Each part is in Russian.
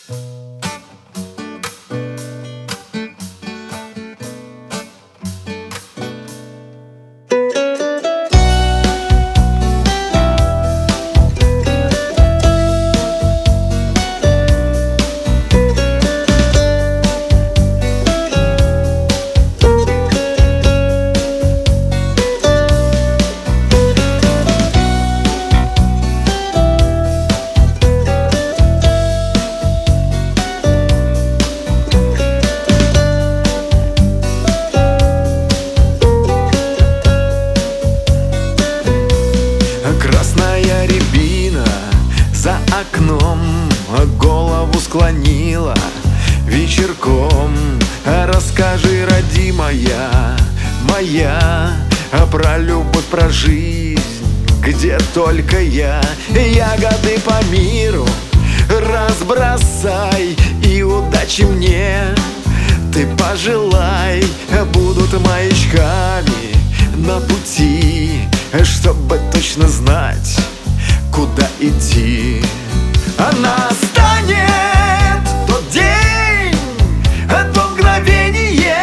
Красная рябина за окном голову склонила вечерком. Расскажи, родимая моя, про любовь, про жизнь, где только я. Ягоды по миру разбросай, и удачи мне ты пожелай. Будут маячками на пути, чтобы точно знать, куда идти. А настанет тот день, то мгновение,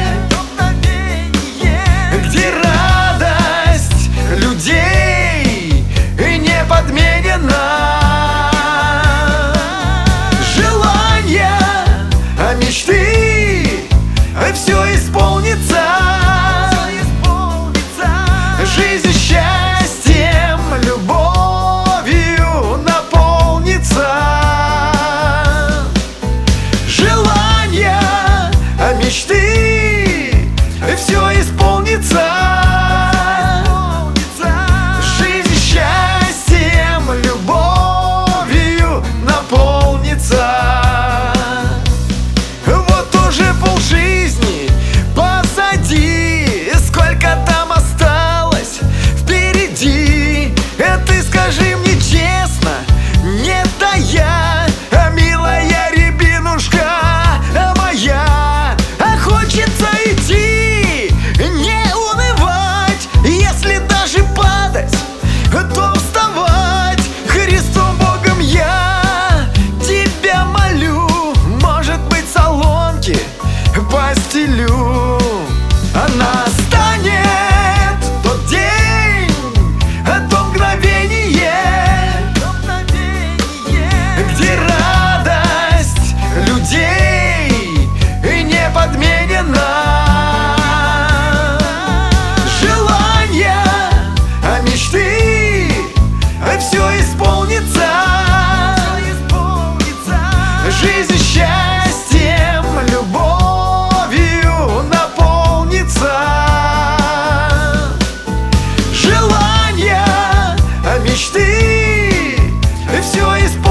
где радость людей не подменена. Желания, мечты, все исполнится. Жизнь счастьем, любовью наполнится. Желания, мечты, все исполнится. Жизнь счастьем, любовью наполнится. Вот уже полжизни позади, сколько там осталось впереди. Ты скажи мне честно, не тая, милая рябинушка моя. Хочется идти, не унывать, если даже падать, то вставать. Христом Богом я тебя молю, может быть, соломки постелю. А настанет тот день, то мгновение, где радость людей не подменена. Желания, мечты, все исполнится. Жизнь счастьем, любовью наполнится. Желания, мечты, все исполнится.